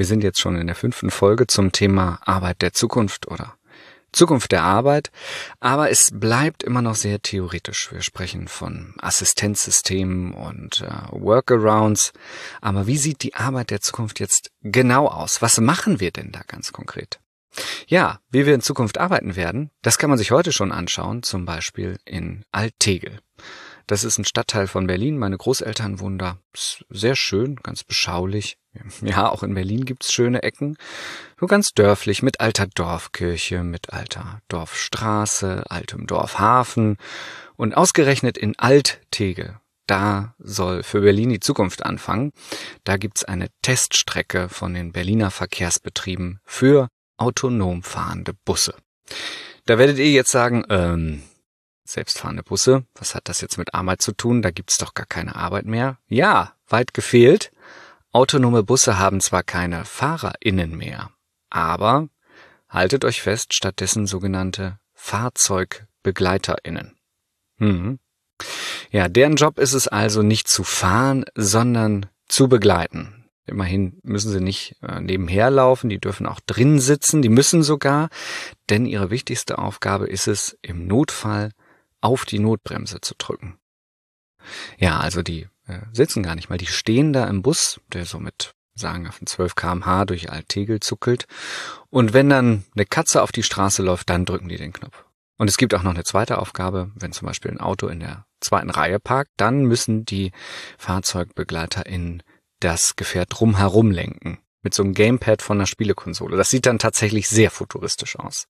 Wir sind jetzt schon in der 5. Folge zum Thema Arbeit der Zukunft oder Zukunft der Arbeit, aber es bleibt immer noch sehr theoretisch. Wir sprechen von Assistenzsystemen und Workarounds, aber wie sieht die Arbeit der Zukunft jetzt genau aus? Was machen wir denn da ganz konkret? Ja, wie wir in Zukunft arbeiten werden, das kann man sich heute schon anschauen, zum Beispiel in Alt-Tegel. Das ist ein Stadtteil von Berlin. Meine Großeltern wohnen da. Ist sehr schön, ganz beschaulich. Ja, auch in Berlin gibt's schöne Ecken. So ganz dörflich, mit alter Dorfkirche, mit alter Dorfstraße, altem Dorfhafen. Und ausgerechnet in Alt-Tegel, da soll für Berlin die Zukunft anfangen. Da gibt's eine Teststrecke von den Berliner Verkehrsbetrieben für autonom fahrende Busse. Da werdet ihr jetzt sagen, selbstfahrende Busse, was hat das jetzt mit Arbeit zu tun? Da gibt's doch gar keine Arbeit mehr. Ja, weit gefehlt. Autonome Busse haben zwar keine FahrerInnen mehr, aber haltet euch fest, stattdessen sogenannte FahrzeugbegleiterInnen. Ja, deren Job ist es also nicht zu fahren, sondern zu begleiten. Immerhin müssen sie nicht nebenher laufen, die dürfen auch drin sitzen, die müssen sogar, denn ihre wichtigste Aufgabe ist es, im Notfall auf die Notbremse zu drücken. Ja, also die sitzen gar nicht mal, die stehen da im Bus, der so mit sagenhaften 12 km/h durch Alt-Tegel zuckelt. Und wenn dann eine Katze auf die Straße läuft, dann drücken die den Knopf. Und es gibt auch noch eine zweite Aufgabe, wenn zum Beispiel ein Auto in der 2. Reihe parkt, dann müssen die FahrzeugbegleiterInnen das Gefährt drumherum lenken. Mit so einem Gamepad von einer Spielekonsole. Das sieht dann tatsächlich sehr futuristisch aus.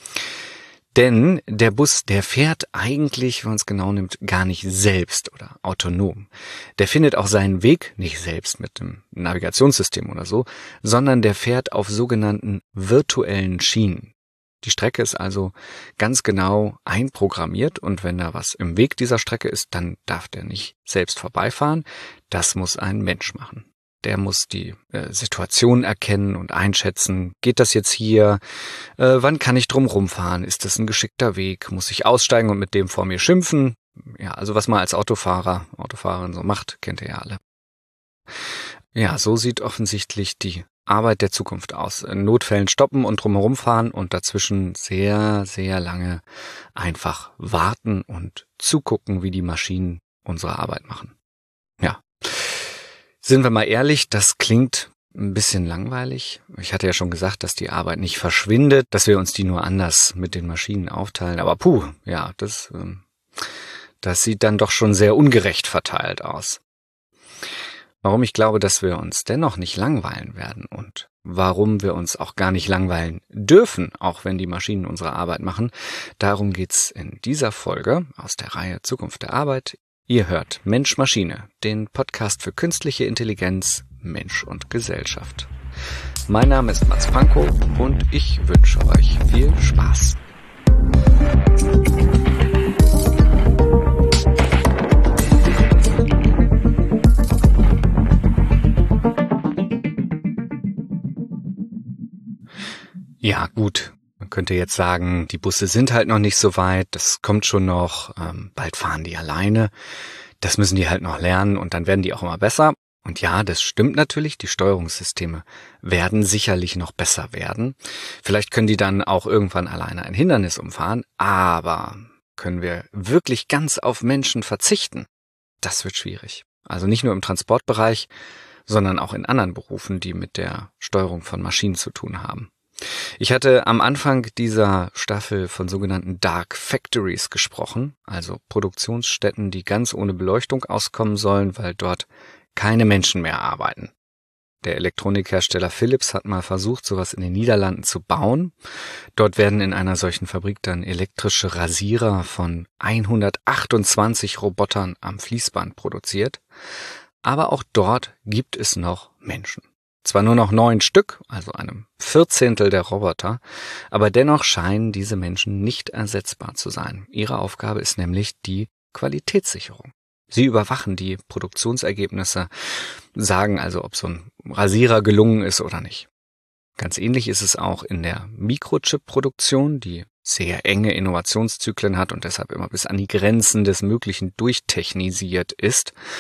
Denn der Bus, der fährt eigentlich, wenn man es genau nimmt, gar nicht selbst oder autonom. Der findet auch seinen Weg nicht selbst mit dem Navigationssystem oder so, sondern der fährt auf sogenannten virtuellen Schienen. Die Strecke ist also ganz genau einprogrammiert und wenn da was im Weg dieser Strecke ist, dann darf der nicht selbst vorbeifahren. Das muss ein Mensch machen. Der muss die Situation erkennen und einschätzen. Geht das jetzt hier? Wann kann ich drum rumfahren? Ist das ein geschickter Weg? Muss ich aussteigen und mit dem vor mir schimpfen? Ja, also was man als Autofahrerin so macht, kennt ihr ja alle. Ja, so sieht offensichtlich die Arbeit der Zukunft aus. In Notfällen stoppen und drumherum fahren und dazwischen sehr, sehr lange einfach warten und zugucken, wie die Maschinen unsere Arbeit machen. Ja. Sind wir mal ehrlich, das klingt ein bisschen langweilig. Ich hatte ja schon gesagt, dass die Arbeit nicht verschwindet, dass wir uns die nur anders mit den Maschinen aufteilen. Aber ja, das sieht dann doch schon sehr ungerecht verteilt aus. Warum ich glaube, dass wir uns dennoch nicht langweilen werden und warum wir uns auch gar nicht langweilen dürfen, auch wenn die Maschinen unsere Arbeit machen, darum geht's in dieser Folge aus der Reihe Zukunft der Arbeit. Ihr hört Mensch-Maschine, den Podcast für künstliche Intelligenz, Mensch und Gesellschaft. Mein Name ist Mats Pankow und ich wünsche euch viel Spaß. Ja, gut. Man könnte jetzt sagen, die Busse sind halt noch nicht so weit, das kommt schon noch, bald fahren die alleine, das müssen die halt noch lernen und dann werden die auch immer besser. Und ja, das stimmt natürlich, die Steuerungssysteme werden sicherlich noch besser werden. Vielleicht können die dann auch irgendwann alleine ein Hindernis umfahren, aber können wir wirklich ganz auf Menschen verzichten? Das wird schwierig. Also nicht nur im Transportbereich, sondern auch in anderen Berufen, die mit der Steuerung von Maschinen zu tun haben. Ich hatte am Anfang dieser Staffel von sogenannten Dark Factories gesprochen, also Produktionsstätten, die ganz ohne Beleuchtung auskommen sollen, weil dort keine Menschen mehr arbeiten. Der Elektronikhersteller Philips hat mal versucht, sowas in den Niederlanden zu bauen. Dort werden in einer solchen Fabrik dann elektrische Rasierer von 128 Robotern am Fließband produziert. Aber auch dort gibt es noch Menschen. Zwar nur noch 9 Stück, also einem 1/14 der Roboter, aber dennoch scheinen diese Menschen nicht ersetzbar zu sein. Ihre Aufgabe ist nämlich die Qualitätssicherung. Sie überwachen die Produktionsergebnisse, sagen also, ob so ein Rasierer gelungen ist oder nicht. Ganz ähnlich ist es auch in der Mikrochip-Produktion, die sehr enge Innovationszyklen hat und deshalb immer bis an die Grenzen des Möglichen durchtechnisiert ist.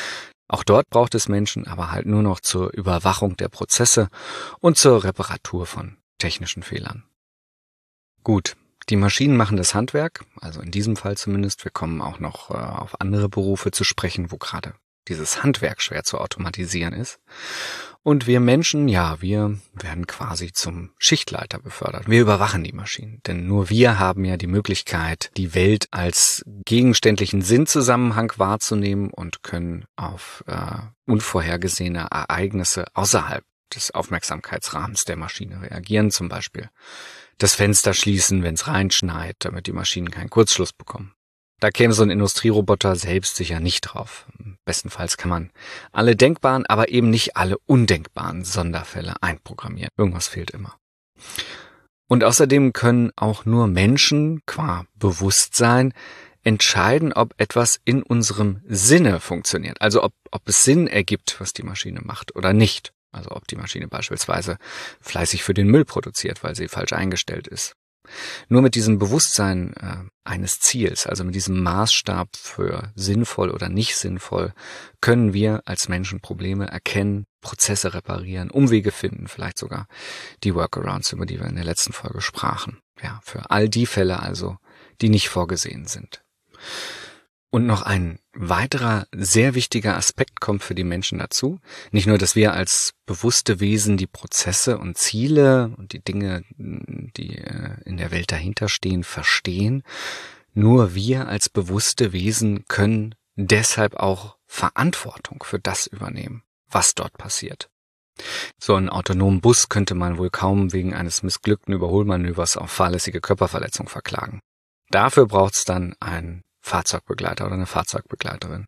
Auch dort braucht es Menschen, aber halt nur noch zur Überwachung der Prozesse und zur Reparatur von technischen Fehlern. Gut, die Maschinen machen das Handwerk, also in diesem Fall zumindest. Wir kommen auch noch auf andere Berufe zu sprechen, wo gerade dieses Handwerk schwer zu automatisieren ist. Und wir Menschen, ja, wir werden quasi zum Schichtleiter befördert. Wir überwachen die Maschinen, denn nur wir haben ja die Möglichkeit, die Welt als gegenständlichen Sinnzusammenhang wahrzunehmen und können auf unvorhergesehene Ereignisse außerhalb des Aufmerksamkeitsrahmens der Maschine reagieren, zum Beispiel das Fenster schließen, wenn es reinschneit, damit die Maschinen keinen Kurzschluss bekommen. Da käme so ein Industrieroboter selbst sicher nicht drauf. Bestenfalls kann man alle denkbaren, aber eben nicht alle undenkbaren Sonderfälle einprogrammieren. Irgendwas fehlt immer. Und außerdem können auch nur Menschen qua Bewusstsein entscheiden, ob etwas in unserem Sinne funktioniert. Also ob es Sinn ergibt, was die Maschine macht oder nicht. Also ob die Maschine beispielsweise fleißig für den Müll produziert, weil sie falsch eingestellt ist. Nur mit diesem Bewusstsein eines Ziels, also mit diesem Maßstab für sinnvoll oder nicht sinnvoll, können wir als Menschen Probleme erkennen, Prozesse reparieren, Umwege finden, vielleicht sogar die Workarounds, über die wir in der letzten Folge sprachen. Ja, für all die Fälle also, die nicht vorgesehen sind. Und noch ein weiterer sehr wichtiger Aspekt kommt für die Menschen dazu. Nicht nur, dass wir als bewusste Wesen die Prozesse und Ziele und die Dinge, die in der Welt dahinter stehen, verstehen. Nur wir als bewusste Wesen können deshalb auch Verantwortung für das übernehmen, was dort passiert. So einen autonomen Bus könnte man wohl kaum wegen eines missglückten Überholmanövers auf fahrlässige Körperverletzung verklagen. Dafür braucht es dann einen Fahrzeugbegleiter oder eine Fahrzeugbegleiterin.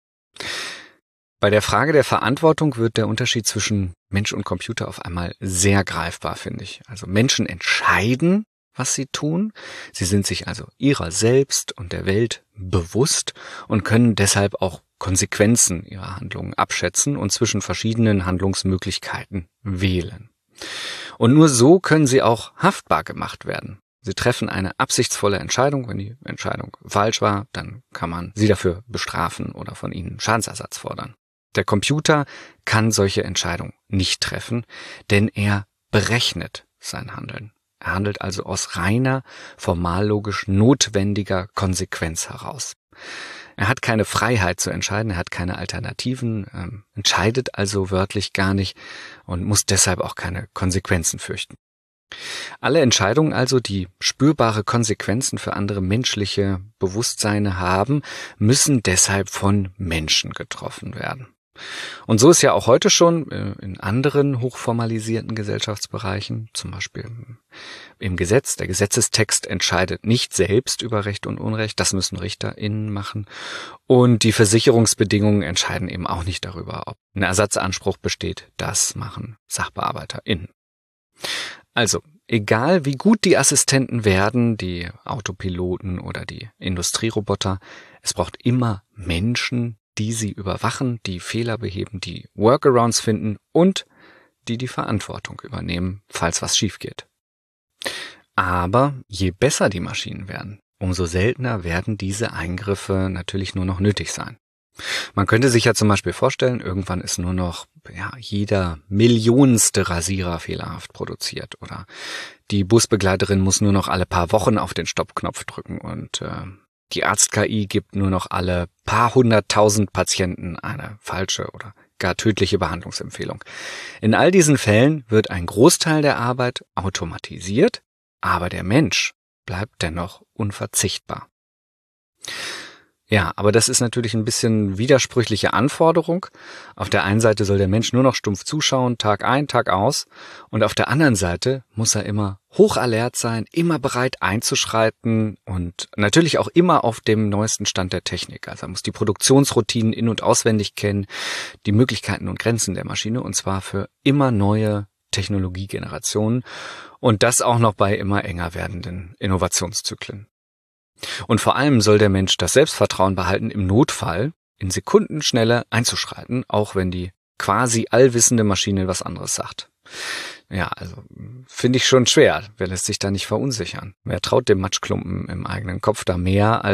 Bei der Frage der Verantwortung wird der Unterschied zwischen Mensch und Computer auf einmal sehr greifbar, finde ich. Also Menschen entscheiden, was sie tun. Sie sind sich also ihrer selbst und der Welt bewusst und können deshalb auch Konsequenzen ihrer Handlungen abschätzen und zwischen verschiedenen Handlungsmöglichkeiten wählen. Und nur so können sie auch haftbar gemacht werden. Sie treffen eine absichtsvolle Entscheidung. Wenn die Entscheidung falsch war, dann kann man sie dafür bestrafen oder von ihnen Schadensersatz fordern. Der Computer kann solche Entscheidungen nicht treffen, denn er berechnet sein Handeln. Er handelt also aus reiner, formallogisch notwendiger Konsequenz heraus. Er hat keine Freiheit zu entscheiden, er hat keine Alternativen, entscheidet also wörtlich gar nicht und muss deshalb auch keine Konsequenzen fürchten. Alle Entscheidungen also, die spürbare Konsequenzen für andere menschliche Bewusstseine haben, müssen deshalb von Menschen getroffen werden. Und so ist ja auch heute schon in anderen hochformalisierten Gesellschaftsbereichen, zum Beispiel im Gesetz, der Gesetzestext entscheidet nicht selbst über Recht und Unrecht, das müssen RichterInnen machen. Und die Versicherungsbedingungen entscheiden eben auch nicht darüber, ob ein Ersatzanspruch besteht, das machen SachbearbeiterInnen. Also, egal wie gut die Assistenten werden, die Autopiloten oder die Industrieroboter, es braucht immer Menschen, die sie überwachen, die Fehler beheben, die Workarounds finden und die Verantwortung übernehmen, falls was schief geht. Aber je besser die Maschinen werden, umso seltener werden diese Eingriffe natürlich nur noch nötig sein. Man könnte sich ja zum Beispiel vorstellen, irgendwann ist nur noch jeder millionste Rasierer fehlerhaft produziert oder die Busbegleiterin muss nur noch alle paar Wochen auf den Stoppknopf drücken und die Arzt-KI gibt nur noch alle paar 100.000 Patienten eine falsche oder gar tödliche Behandlungsempfehlung. In all diesen Fällen wird ein Großteil der Arbeit automatisiert, aber der Mensch bleibt dennoch unverzichtbar. Ja, aber das ist natürlich ein bisschen widersprüchliche Anforderung. Auf der einen Seite soll der Mensch nur noch stumpf zuschauen, Tag ein, Tag aus. Und auf der anderen Seite muss er immer hochalert sein, immer bereit einzuschreiten und natürlich auch immer auf dem neuesten Stand der Technik. Also er muss die Produktionsroutinen in- und auswendig kennen, die Möglichkeiten und Grenzen der Maschine und zwar für immer neue Technologiegenerationen und das auch noch bei immer enger werdenden Innovationszyklen. Und vor allem soll der Mensch das Selbstvertrauen behalten, im Notfall in Sekundenschnelle einzuschreiten, auch wenn die quasi allwissende Maschine was anderes sagt. Ja, also finde ich schon schwer. Wer lässt sich da nicht verunsichern? Wer traut dem Matschklumpen im eigenen Kopf da mehr als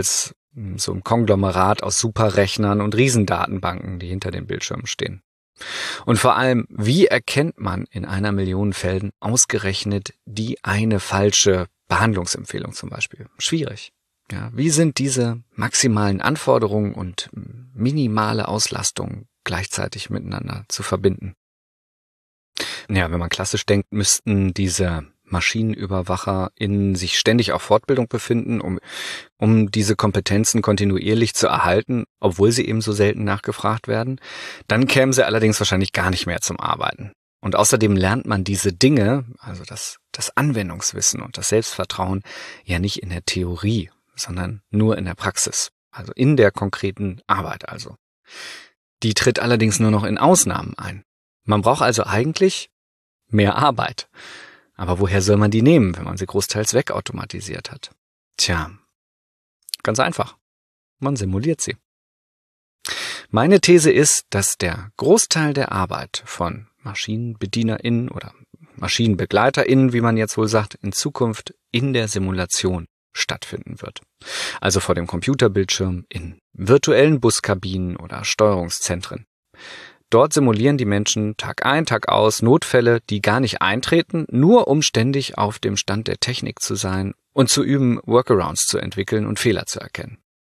So ein Konglomerat aus Superrechnern und Riesendatenbanken, die hinter den Bildschirmen stehen. Und vor allem, wie erkennt man in 1 Million Fällen ausgerechnet die eine falsche Behandlungsempfehlung zum Beispiel? Schwierig. Ja, wie sind diese maximalen Anforderungen und minimale Auslastung gleichzeitig miteinander zu verbinden? Ja, wenn man klassisch denkt, müssten diese MaschinenüberwacherInnen sich ständig auf Fortbildung befinden, um diese Kompetenzen kontinuierlich zu erhalten, obwohl sie eben so selten nachgefragt werden. Dann kämen sie allerdings wahrscheinlich gar nicht mehr zum Arbeiten. Und außerdem lernt man diese Dinge, also das Anwendungswissen und das Selbstvertrauen, ja nicht in der Theorie, sondern nur in der Praxis, also in der konkreten Arbeit also. Die tritt allerdings nur noch in Ausnahmen ein. Man braucht also eigentlich mehr Arbeit. Aber woher soll man die nehmen, wenn man sie großteils wegautomatisiert hat? Tja, ganz einfach. Man simuliert sie. Meine These ist, dass der Großteil der Arbeit von MaschinenbedienerInnen oder MaschinenbegleiterInnen, wie man jetzt wohl sagt, in Zukunft in der Simulation stattfinden wird. Also vor dem Computerbildschirm, in virtuellen Buskabinen oder Steuerungszentren. Dort simulieren die Menschen Tag ein, Tag aus Notfälle, die gar nicht eintreten, nur um ständig auf dem Stand der Technik zu sein und zu üben, Workarounds zu entwickeln und Fehler zu erkennen.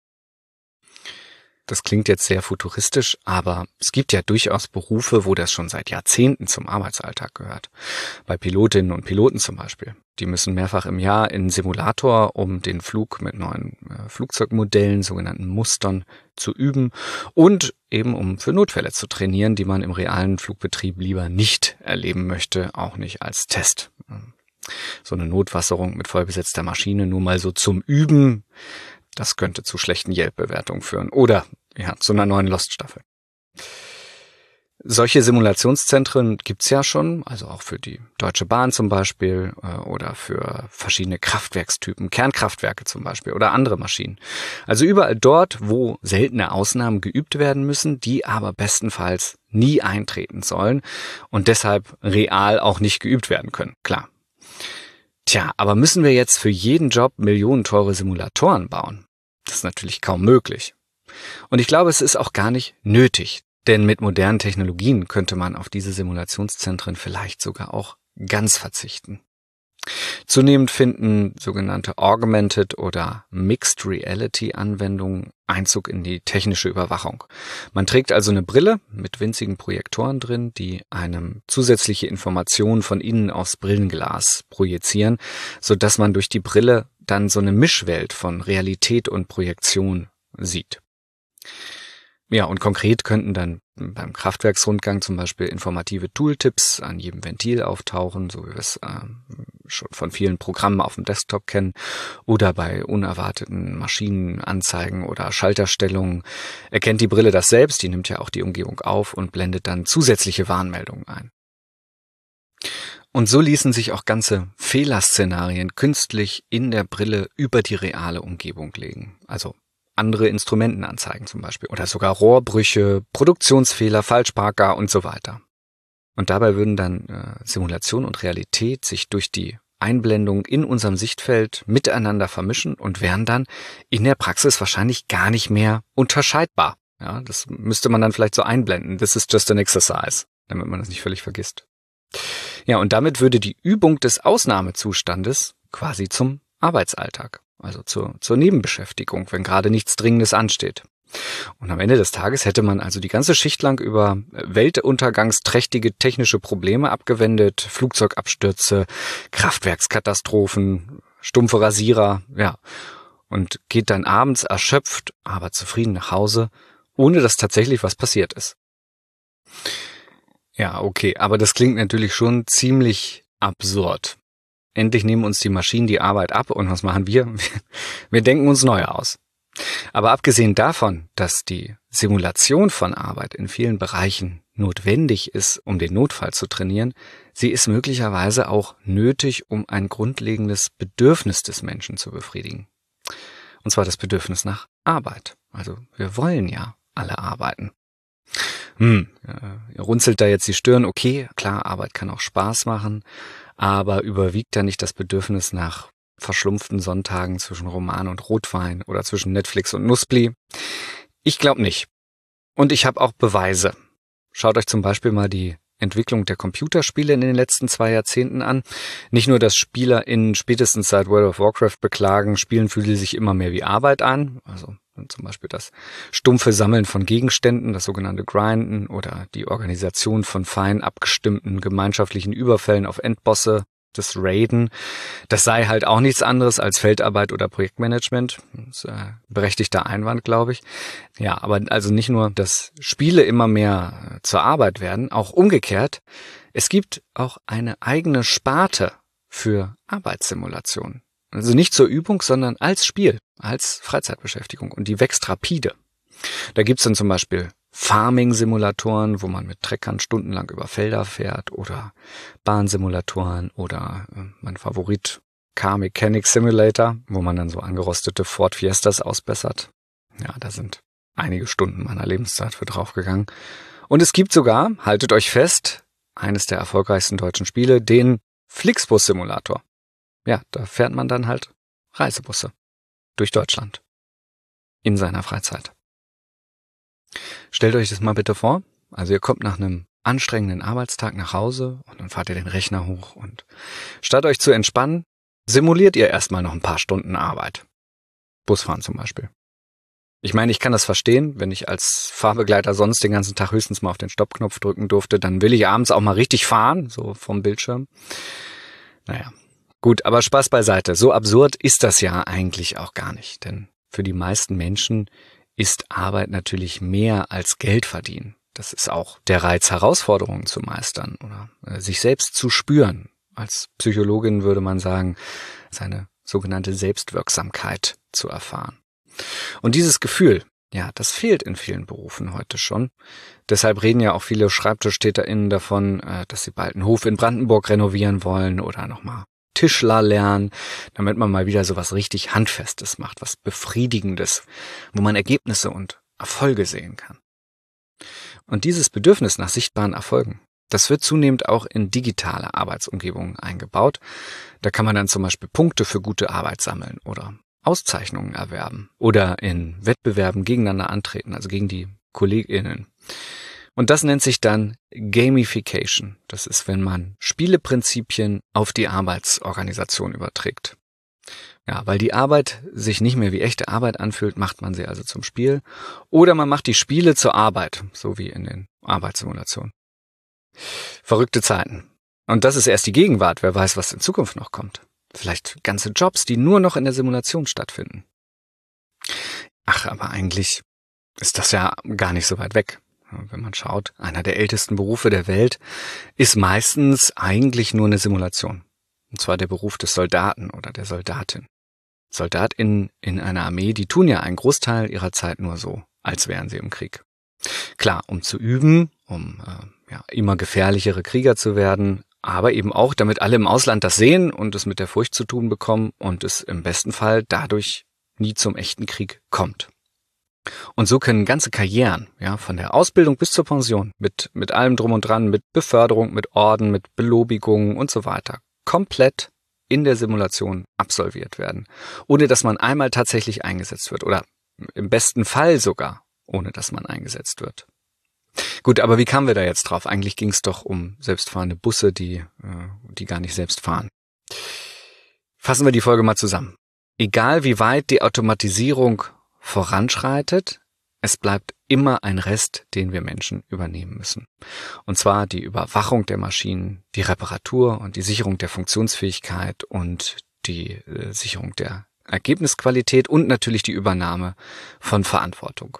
Das klingt jetzt sehr futuristisch, aber es gibt ja durchaus Berufe, wo das schon seit Jahrzehnten zum Arbeitsalltag gehört. Bei Pilotinnen und Piloten zum Beispiel. Die müssen mehrfach im Jahr in einen Simulator, um den Flug mit neuen Flugzeugmodellen, sogenannten Mustern, zu üben und eben um für Notfälle zu trainieren, die man im realen Flugbetrieb lieber nicht erleben möchte, auch nicht als Test. So eine Notwasserung mit vollbesetzter Maschine nur mal so zum Üben, das könnte zu schlechten Yelp-Bewertungen führen oder ja, zu einer neuen Lost-Staffel. Solche Simulationszentren gibt's ja schon, also auch für die Deutsche Bahn zum Beispiel oder für verschiedene Kraftwerkstypen, Kernkraftwerke zum Beispiel oder andere Maschinen. Also überall dort, wo seltene Ausnahmen geübt werden müssen, die aber bestenfalls nie eintreten sollen und deshalb real auch nicht geübt werden können, klar. Tja, aber müssen wir jetzt für jeden Job millionenteure Simulatoren bauen? Das ist natürlich kaum möglich. Und ich glaube, es ist auch gar nicht nötig, denn mit modernen Technologien könnte man auf diese Simulationszentren vielleicht sogar auch ganz verzichten. Zunehmend finden sogenannte Augmented oder Mixed Reality Anwendungen Einzug in die technische Überwachung. Man trägt also eine Brille mit winzigen Projektoren drin, die einem zusätzliche Informationen von innen aufs Brillenglas projizieren, sodass man durch die Brille dann so eine Mischwelt von Realität und Projektion sieht. Ja, und konkret könnten dann beim Kraftwerksrundgang zum Beispiel informative Tooltips an jedem Ventil auftauchen, so wie wir es schon von vielen Programmen auf dem Desktop kennen, oder bei unerwarteten Maschinenanzeigen oder Schalterstellungen erkennt die Brille das selbst, die nimmt ja auch die Umgebung auf und blendet dann zusätzliche Warnmeldungen ein. Und so ließen sich auch ganze Fehlerszenarien künstlich in der Brille über die reale Umgebung legen, also andere Instrumentenanzeigen zum Beispiel oder sogar Rohrbrüche, Produktionsfehler, Falschparker und so weiter. Und dabei würden dann Simulation und Realität sich durch die Einblendung in unserem Sichtfeld miteinander vermischen und wären dann in der Praxis wahrscheinlich gar nicht mehr unterscheidbar. Ja, das müsste man dann vielleicht so einblenden. This is just an exercise, damit man das nicht völlig vergisst. Ja, und damit würde die Übung des Ausnahmezustandes quasi zum Arbeitsalltag. Also zur Nebenbeschäftigung, wenn gerade nichts Dringendes ansteht. Und am Ende des Tages hätte man also die ganze Schicht lang über weltuntergangsträchtige technische Probleme abgewendet, Flugzeugabstürze, Kraftwerkskatastrophen, stumpfe Rasierer, ja, und geht dann abends erschöpft, aber zufrieden nach Hause, ohne dass tatsächlich was passiert ist. Ja, okay, aber das klingt natürlich schon ziemlich absurd. Endlich nehmen uns die Maschinen die Arbeit ab und was machen wir? Wir denken uns neue aus. Aber abgesehen davon, dass die Simulation von Arbeit in vielen Bereichen notwendig ist, um den Notfall zu trainieren, sie ist möglicherweise auch nötig, um ein grundlegendes Bedürfnis des Menschen zu befriedigen. Und zwar das Bedürfnis nach Arbeit. Also wir wollen ja alle arbeiten. Ihr runzelt da jetzt die Stirn, okay, klar, Arbeit kann auch Spaß machen, aber überwiegt da nicht das Bedürfnis nach verschlumpften Sonntagen zwischen Roman und Rotwein oder zwischen Netflix und Nuspli? Ich glaube nicht. Und ich habe auch Beweise. Schaut euch zum Beispiel mal die Entwicklung der Computerspiele in den letzten 2 Jahrzehnten an. Nicht nur, dass SpielerInnen spätestens seit World of Warcraft beklagen, Spielen fühlt sich immer mehr wie Arbeit an. Also zum Beispiel das stumpfe Sammeln von Gegenständen, das sogenannte Grinden oder die Organisation von fein abgestimmten gemeinschaftlichen Überfällen auf Endbosse, das Raiden. Das sei halt auch nichts anderes als Feldarbeit oder Projektmanagement. Das ist ein berechtigter Einwand, glaube ich. Ja, aber also nicht nur, dass Spiele immer mehr zur Arbeit werden, auch umgekehrt. Es gibt auch eine eigene Sparte für Arbeitssimulation. Also nicht zur Übung, sondern als Spiel, als Freizeitbeschäftigung. Und die wächst rapide. Da gibt's dann zum Beispiel Farming-Simulatoren, wo man mit Treckern stundenlang über Felder fährt, oder Bahnsimulatoren oder mein Favorit Car Mechanic Simulator, wo man dann so angerostete Ford Fiestas ausbessert. Ja, da sind einige Stunden meiner Lebenszeit für draufgegangen. Und es gibt sogar, haltet euch fest, eines der erfolgreichsten deutschen Spiele, den Flixbus-Simulator. Ja, da fährt man dann halt Reisebusse durch Deutschland in seiner Freizeit. Stellt euch das mal bitte vor. Also ihr kommt nach einem anstrengenden Arbeitstag nach Hause und dann fahrt ihr den Rechner hoch und statt euch zu entspannen, simuliert ihr erstmal noch ein paar Stunden Arbeit. Busfahren zum Beispiel. Ich meine, ich kann das verstehen, wenn ich als Fahrbegleiter sonst den ganzen Tag höchstens mal auf den Stoppknopf drücken durfte, dann will ich abends auch mal richtig fahren, so vom Bildschirm. Naja, gut, aber Spaß beiseite. So absurd ist das ja eigentlich auch gar nicht, denn für die meisten Menschen ist Arbeit natürlich mehr als Geld verdienen. Das ist auch der Reiz, Herausforderungen zu meistern oder sich selbst zu spüren. Als Psychologin würde man sagen, seine sogenannte Selbstwirksamkeit zu erfahren. Und dieses Gefühl, ja, das fehlt in vielen Berufen heute schon. Deshalb reden ja auch viele SchreibtischtäterInnen davon, dass sie bald einen Hof in Brandenburg renovieren wollen oder nochmal Tischler lernen, damit man mal wieder so was richtig Handfestes macht, was Befriedigendes, wo man Ergebnisse und Erfolge sehen kann. Und dieses Bedürfnis nach sichtbaren Erfolgen, das wird zunehmend auch in digitale Arbeitsumgebungen eingebaut. Da kann man dann zum Beispiel Punkte für gute Arbeit sammeln oder Auszeichnungen erwerben oder in Wettbewerben gegeneinander antreten, also gegen die KollegInnen. Und das nennt sich dann Gamification. Das ist, wenn man Spieleprinzipien auf die Arbeitsorganisation überträgt. Ja, weil die Arbeit sich nicht mehr wie echte Arbeit anfühlt, macht man sie also zum Spiel. Oder man macht die Spiele zur Arbeit, so wie in den Arbeitssimulationen. Verrückte Zeiten. Und das ist erst die Gegenwart. Wer weiß, was in Zukunft noch kommt. Vielleicht ganze Jobs, die nur noch in der Simulation stattfinden. Ach, aber eigentlich ist das ja gar nicht so weit weg. Wenn man schaut, einer der ältesten Berufe der Welt ist meistens eigentlich nur eine Simulation. Und zwar der Beruf des Soldaten oder der Soldatin. SoldatInnen in einer Armee, die tun ja einen Großteil ihrer Zeit nur so, als wären sie im Krieg. Klar, um zu üben, um immer gefährlichere Krieger zu werden, aber eben auch, damit alle im Ausland das sehen und es mit der Furcht zu tun bekommen und es im besten Fall dadurch nie zum echten Krieg kommt. Und so können ganze Karrieren, ja, von der Ausbildung bis zur Pension, mit allem drum und dran, mit Beförderung, mit Orden, mit Belobigungen und so weiter, komplett in der Simulation absolviert werden, ohne dass man einmal tatsächlich eingesetzt wird oder im besten Fall sogar, ohne dass man eingesetzt wird. Gut, aber wie kamen wir da jetzt drauf? Eigentlich ging es doch um selbstfahrende Busse, die gar nicht selbst fahren. Fassen wir die Folge mal zusammen. Egal wie weit die Automatisierung voranschreitet, es bleibt immer ein Rest, den wir Menschen übernehmen müssen. Und zwar die Überwachung der Maschinen, die Reparatur und die Sicherung der Funktionsfähigkeit und die Sicherung der Ergebnisqualität und natürlich die Übernahme von Verantwortung.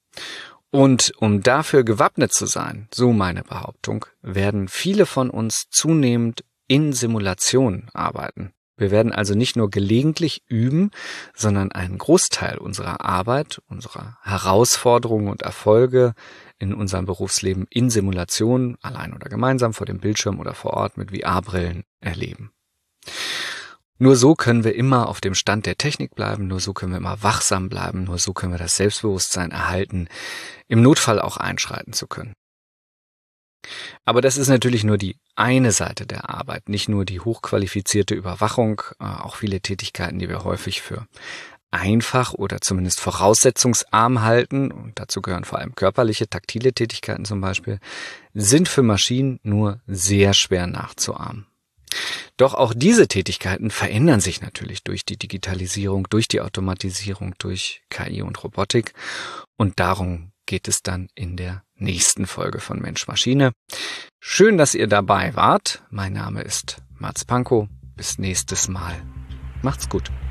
Und um dafür gewappnet zu sein, so meine Behauptung, werden viele von uns zunehmend in Simulationen arbeiten. Wir werden also nicht nur gelegentlich üben, sondern einen Großteil unserer Arbeit, unserer Herausforderungen und Erfolge in unserem Berufsleben in Simulationen, allein oder gemeinsam vor dem Bildschirm oder vor Ort mit VR-Brillen erleben. Nur so können wir immer auf dem Stand der Technik bleiben, nur so können wir immer wachsam bleiben, nur so können wir das Selbstbewusstsein erhalten, im Notfall auch einschreiten zu können. Aber das ist natürlich nur die eine Seite der Arbeit, nicht nur die hochqualifizierte Überwachung, auch viele Tätigkeiten, die wir häufig für einfach oder zumindest voraussetzungsarm halten, und dazu gehören vor allem körperliche, taktile Tätigkeiten zum Beispiel, sind für Maschinen nur sehr schwer nachzuahmen. Doch auch diese Tätigkeiten verändern sich natürlich durch die Digitalisierung, durch die Automatisierung, durch KI und Robotik. Und darum geht es dann in der nächsten Folge von Mensch Maschine. Schön, dass ihr dabei wart. Mein Name ist Mats Pankow. Bis nächstes Mal. Macht's gut.